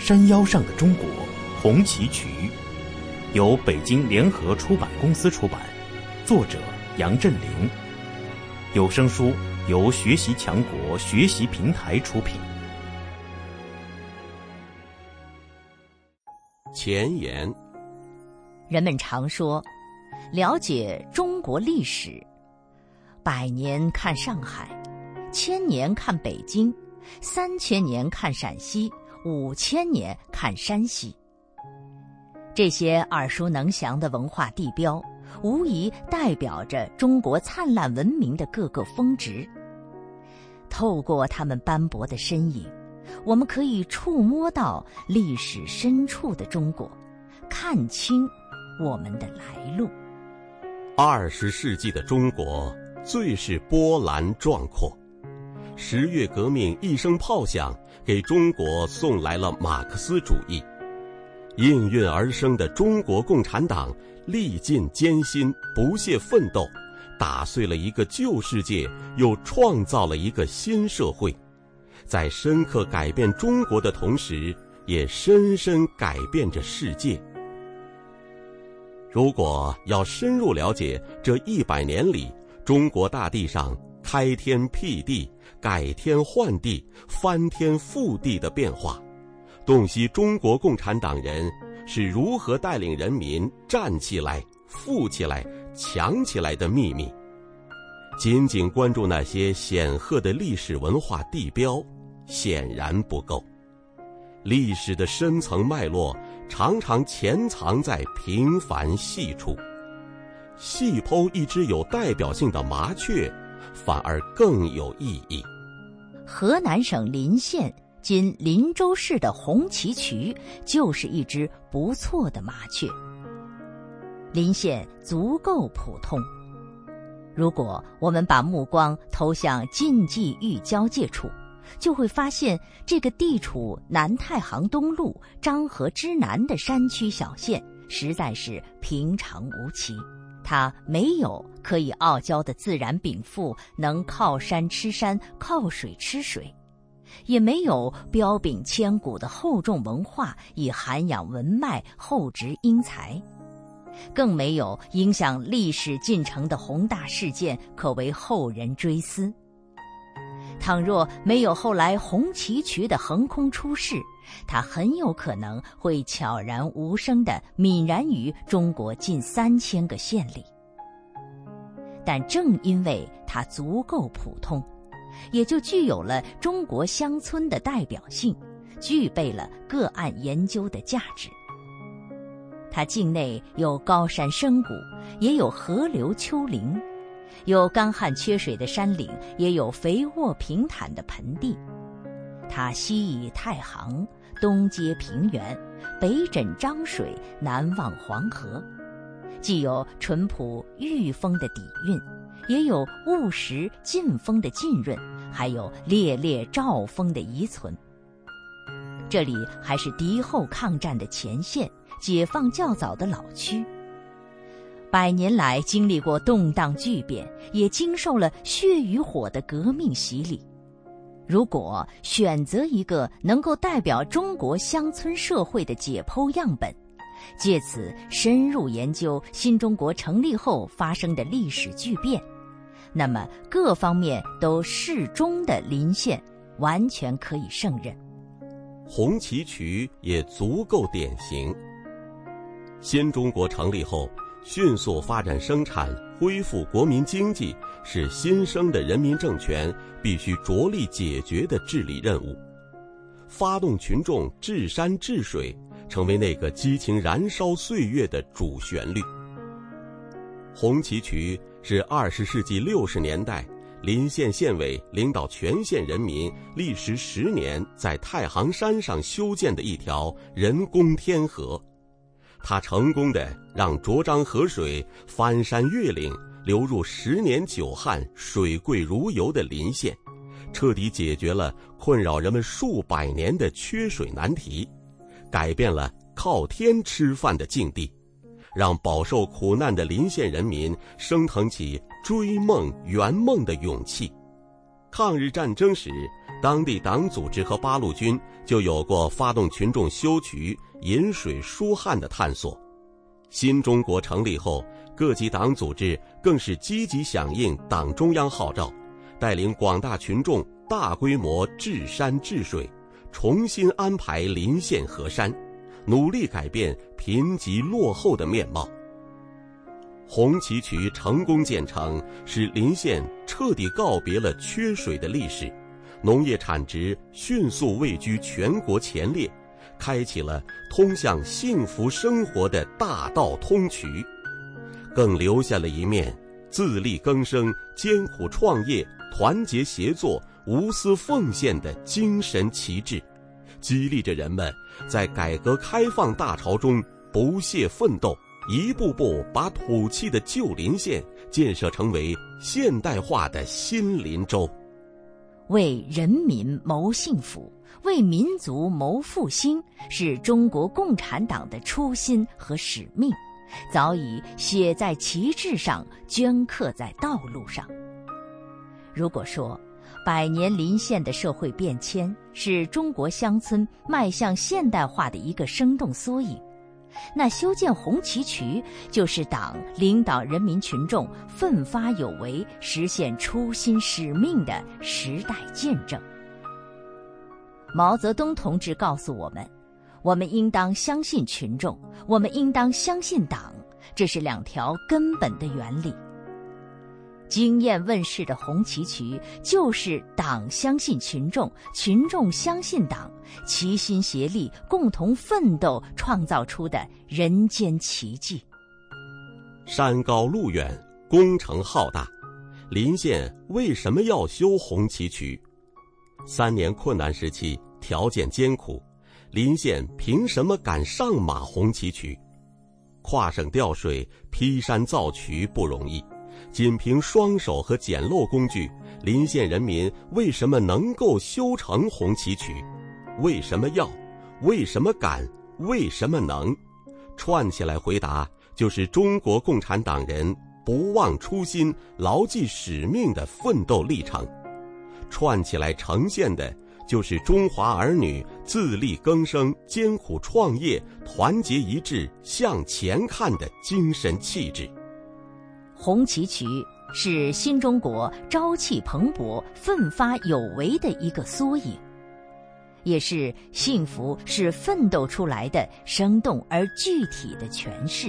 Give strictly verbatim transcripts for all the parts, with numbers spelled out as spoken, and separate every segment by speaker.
Speaker 1: 山腰上的中国》红旗渠，由北京联合出版公司出版，作者杨振宁。有声书由学习强国学习平台出品。
Speaker 2: 前言。
Speaker 3: 人们常说，了解中国历史，百年看上海，千年看北京，三千年看陕西，五千年看山西。这些耳熟能详的文化地标，无疑代表着中国灿烂文明的各个峰值。透过他们斑驳的身影，我们可以触摸到历史深处的中国，看清我们的来路。
Speaker 2: 二十世纪的中国最是波澜壮阔。十月革命一声炮响，给中国送来了马克思主义。应运而生的中国共产党历尽艰辛，不懈奋斗，打碎了一个旧世界，又创造了一个新社会。在深刻改变中国的同时，也深深改变着世界。如果要深入了解这一百年里中国大地上开天辟地、改天换地、翻天覆地的变化，洞悉中国共产党人是如何带领人民站起来、富起来、强起来的秘密，仅仅关注那些显赫的历史文化地标显然不够。历史的深层脉络常常潜藏在平凡细处，细剖一只有代表性的麻雀反而更有意义。
Speaker 3: 河南省临县今林州市的红旗渠就是一只不错的麻雀。临县足够普通，如果我们把目光投向晋冀豫交界处，就会发现这个地处南太行东路漳河之南的山区小县实在是平常无奇。它没有可以傲娇的自然禀赋，能靠山吃山，靠水吃水，也没有彪炳千古的厚重文化以涵养文脉，厚植英才，更没有影响历史进程的宏大事件可为后人追思。倘若没有后来红旗渠的横空出世，它很有可能会悄然无声地泯然于中国近三千个县里。但正因为它足够普通，也就具有了中国乡村的代表性，具备了个案研究的价值。它境内有高山深谷，也有河流丘陵，有干旱缺水的山岭，也有肥沃平坦的盆地。它西倚太行，东接平原，北枕漳水，南望黄河，既有淳朴裕丰的底蕴，也有务实劲风的浸润，还有烈烈兆丰的遗存。这里还是敌后抗战的前线，解放较早的老区，百年来经历过动荡巨变，也经受了血与火的革命洗礼。如果选择一个能够代表中国乡村社会的解剖样本，借此深入研究新中国成立后发生的历史巨变，那么各方面都适中的临县完全可以胜任。
Speaker 2: 红旗渠也足够典型。新中国成立后，迅速发展生产，恢复国民经济，是新生的人民政权必须着力解决的治理任务。发动群众治山治水，成为那个激情燃烧岁月的主旋律。红旗渠是二十世纪六十年代临县县委领导全县人民历时十年在太行山上修建的一条人工天河。它成功地让浊漳河水翻山越岭，流入十年久旱、水贵如油的临县，彻底解决了困扰人们数百年的缺水难题，改变了靠天吃饭的境地，让饱受苦难的临县人民升腾起追梦圆梦的勇气。抗日战争时， 当地党组织和八路军就有过发动群众修渠、饮水疏旱的探索。新中国成立后，各级党组织更是积极响应党中央号召，带领广大群众大规模治山治水，重新安排邻县河山，努力改变贫瘠落后的面貌。红旗渠成功建成，使临县彻底告别了缺水的历史，农业产值迅速位居全国前列，开启了通向幸福生活的大道通衢，更留下了一面自力更生、艰苦创业、团结协作、无私奉献的精神旗帜，激励着人们在改革开放大潮中不懈奋斗，一步步把土气的旧临县建设成为现代化的新林州。
Speaker 3: 为人民谋幸福，为民族谋复兴，是中国共产党的初心和使命，早已写在旗帜上，镌刻在道路上。如果说百年临县的社会变迁是中国乡村迈向现代化的一个生动缩影，那修建红旗渠就是党领导人民群众奋发有为、实现初心使命的时代见证。毛泽东同志告诉我们，我们应当相信群众，我们应当相信党，这是两条根本的原理。惊艳问世的红旗渠就是党相信群众，群众相信党，齐心协力共同奋斗创造出的人间奇迹。
Speaker 2: 山高路远，工程浩大，临县为什么要修红旗渠？三年困难时期，条件艰苦，临县凭什么敢上马红旗渠？跨省调水、劈山造渠不容易，仅凭双手和简陋工具，临县人民为什么能够修成红旗渠？为什么要？为什么敢？为什么能？串起来回答，就是中国共产党人不忘初心、牢记使命的奋斗历程。串起来呈现的，就是中华儿女自力更生、艰苦创业、团结一致、向前看的精神气质。
Speaker 3: 红旗渠是新中国朝气蓬勃、奋发有为的一个缩影，也是幸福是奋斗出来的生动而具体的诠释。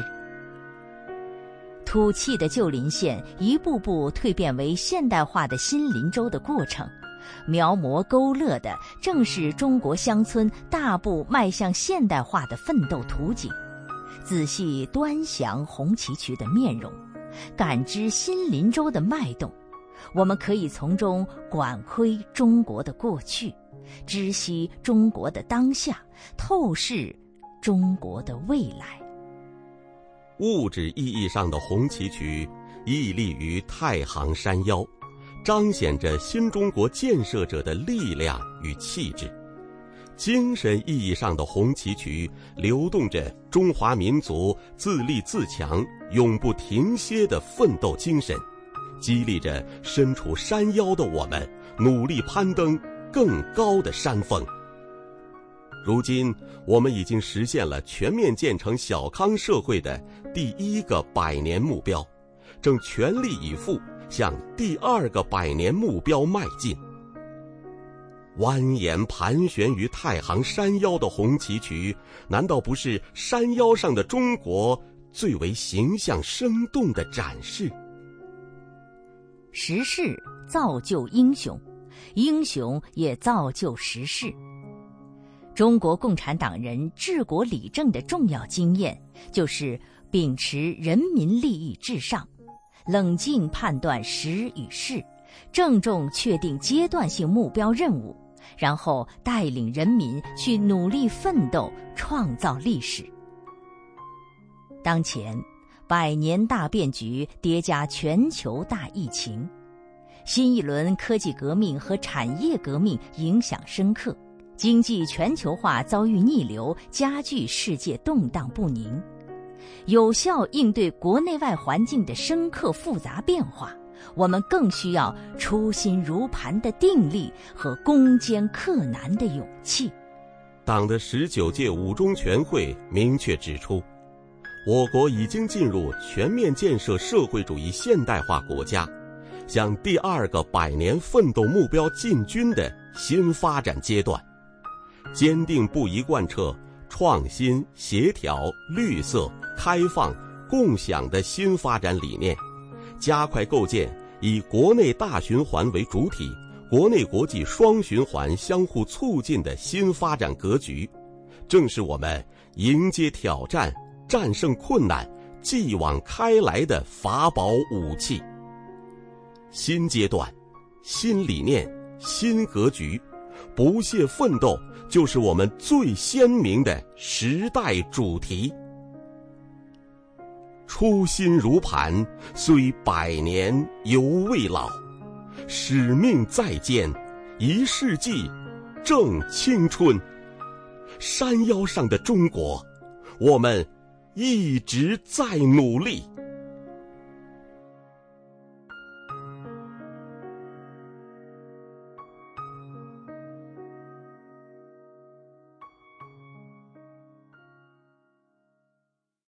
Speaker 3: 土气的旧临县一步步蜕变为现代化的新林州的过程，描摹勾勒的正是中国乡村大步迈向现代化的奋斗图景。仔细端详红旗渠的面容，感知新林州的脉动，我们可以从中管窥中国的过去，知悉中国的当下，透视中国的未来。
Speaker 2: 物质意义上的红旗渠屹立于太行山腰，彰显着新中国建设者的力量与气质。精神意义上的红旗渠流动着中华民族自立自强、永不停歇的奋斗精神，激励着身处山腰的我们努力攀登更高的山峰。如今，我们已经实现了全面建成小康社会的第一个百年目标，正全力以赴向第二个百年目标迈进。蜿蜒盘旋于太行山腰的红旗渠，难道不是山腰上的中国最为形象生动的展示？
Speaker 3: 时势造就英雄，英雄也造就时势。中国共产党人治国理政的重要经验，就是秉持人民利益至上，冷静判断时与势，郑重确定阶段性目标任务，然后带领人民去努力奋斗，创造历史。当前，百年大变局叠加全球大疫情，新一轮科技革命和产业革命影响深刻，经济全球化遭遇逆流，加剧世界动荡不宁。有效应对国内外环境的深刻复杂变化， 我们更需要初心如磐的定力和攻坚克难的勇气。
Speaker 2: 党的十九届五中全会明确指出，我国已经进入全面建设社会主义现代化国家，向第二个百年奋斗目标进军的新发展阶段，坚定不移贯彻创新、协调、绿色、开放、共享的新发展理念，加快构建以国内大循环为主体、国内国际双循环相互促进的新发展格局，正是我们迎接挑战、战胜困难、继往开来的法宝武器。新阶段、新理念、新格局，不懈奋斗就是我们最鲜明的时代主题。初心如磐，虽百年犹未老，使命在肩，一世纪正青春。山腰上的中国，我们一直在努力。